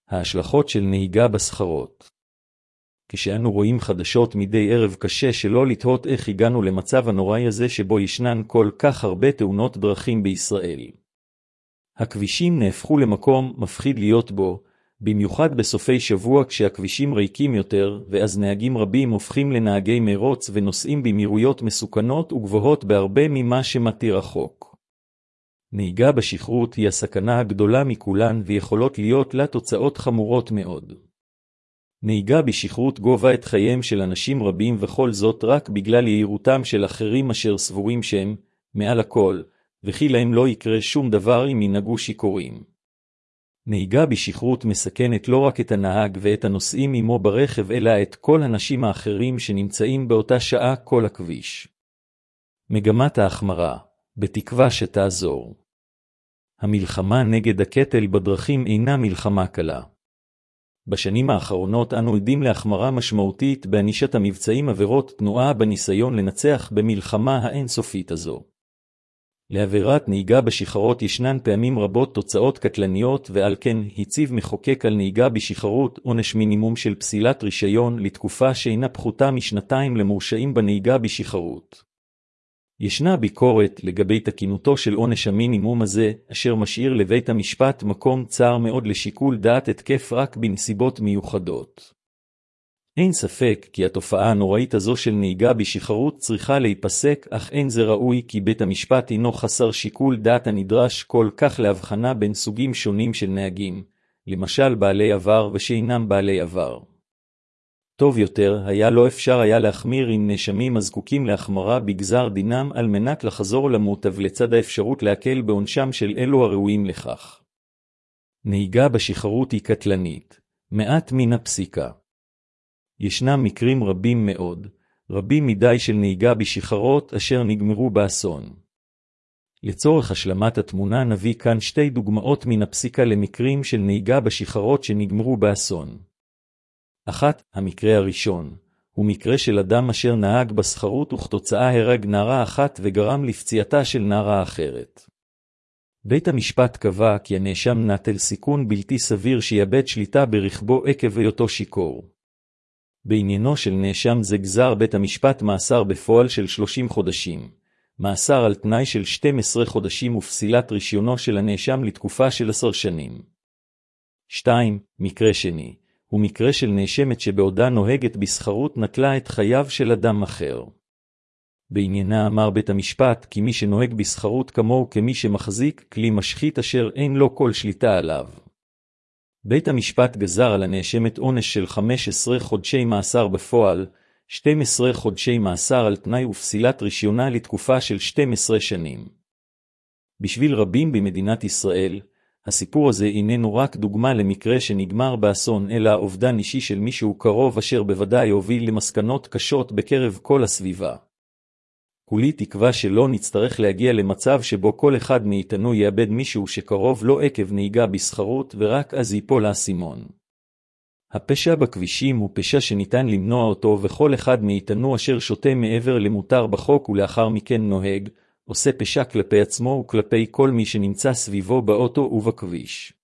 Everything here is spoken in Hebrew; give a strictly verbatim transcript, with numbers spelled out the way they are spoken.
ההשלכות של נהיגה בסחרות. כשאנו רואים חדשות מדי ערב קשה שלא לתהות איך הגענו למצב הנוראי הזה שבו ישנן כל כך הרבה תאונות דרכים בישראל. הכבישים נהפכו למקום מפחיד להיות בו, במיוחד בסופי שבוע כשהכבישים ריקים יותר, ואז נהגים רבים הופכים לנהגי מרוץ ונוסעים במהירויות מסוכנות וגבוהות בהרבה ממה שמתיר החוק. נהיגה בשכרות היא הסכנה הגדולה מכולן ויכולות להיות לה תוצאות חמורות מאוד. נהיגה בשכרות גובה את חייהם של אנשים רבים וכל זאת רק בגלל יהירותם של אחרים אשר סבורים שהם מעל הכל, וכי להם לא יקרה שום דבר אם ינהגו שיכורים. נהיגה בשכרות מסכנת לא רק את הנהג ואת הנוסעים עמו ברכב אלא את כל האנשים האחרים שנמצאים באותה שעה כל הכביש. מגמת ההחמרה, בתקווה שתעזור. המלחמה נגד הקטל בדרכים אינה מלחמה קלה. בשנים האחרונות אנו עדים להחמרה משמעותית בענישת המבצעים עבירות תנועה בניסיון לנצח במלחמה האינסופית הזו. לעבירת נהיגה בשכרות ישנן פעמים רבות תוצאות קטלניות ועל כן הציב מחוקק על נהיגה בשכרות עונש מינימום של פסילת רישיון לתקופה שאינה פחותה משנתיים למורשעים בנהיגה בשכרות. ישנה ביקורת לגבי תקינותו של עונש המינימום הזה, אשר משאיר לבית המשפט מקום צר מאוד לשיקול דעת התקף רק בנסיבות מיוחדות. אין ספק כי התופעה הנוראית הזו של נהיגה בשכרות צריכה להיפסק, אך אין זה ראוי כי בית המשפט אינו חסר שיקול דעת הנדרש כל כך להבחנה בין סוגים שונים של נהגים, למשל בעלי עבר ושאינם בעלי עבר. טוב יותר היה לא אפשר היה להחמיר עם נאשמים הזקוקים להחמרה בגזר דינם על מנת לחזור למוטב לצד האפשרות להקל בעונשם של אלו הראויים לכך. נהיגה בשכרות היא קטלנית, מעט מן הפסיקה. ישנם מקרים רבים מאוד, רבים מדי של נהיגה בשכרות אשר נגמרו באסון. לצורך השלמת התמונה נביא כאן שתי דוגמאות מן הפסיקה למקרים של נהיגה בשכרות שנגמרו באסון. אחת, המקרה הראשון, הוא מקרה של אדם אשר נהג בסחרות וכתוצאה הרג נערה אחת וגרם לפציעתה של נערה אחרת. בית המשפט קבע כי הנאשם נטל סיכון בלתי סביר שיאבד שליטה ברכבו עקב היותו שיכור. בעניינו של נאשם זה גזר בית המשפט מאסר בפועל של שלושים חודשים, מאסר על תנאי של שנים עשר חודשים ופסילת רישיונו של הנאשם לתקופה של עשר שנים. שתיים. מקרה שני, הוא מקרה של נאשמת שבעודה נוהגת בסחרות נטלה את חייו של אדם אחר. בעניינה אמר בית המשפט כי מי שנוהג בסחרות כמוהו כמי שמחזיק כלי משחית אשר אין לו כל שליטה עליו. בית המשפט גזר על הנאשמת עונש של חמישה עשר חודשי מאסר בפועל, שנים עשר חודשי מאסר על תנאי ופסילת רישיונה לתקופה של שתים עשרה שנים. בשביל רבים במדינת ישראל, הסיפור הזה איננו רק דוגמה למקרה שנגמר באסון, אלא אובדן אישי של מישהו קרוב אשר בוודאי הוביל למסקנות קשות בקרב כל הסביבה. כולי תקווה שלא נצטרך להגיע למצב שבו כל אחד מאיתנו יאבד מישהו שקרוב לא עקב נהיגה בסחרות ורק אז ייפול האסימון. הפשע בכבישים הוא פשע שניתן למנוע אותו, וכל אחד מאיתנו אשר שותה מעבר למותר בחוק ולאחר מכן נוהג, עושה פשע כלפי עצמו וכלפי כל מי שנמצא סביבו באוטו ובכביש.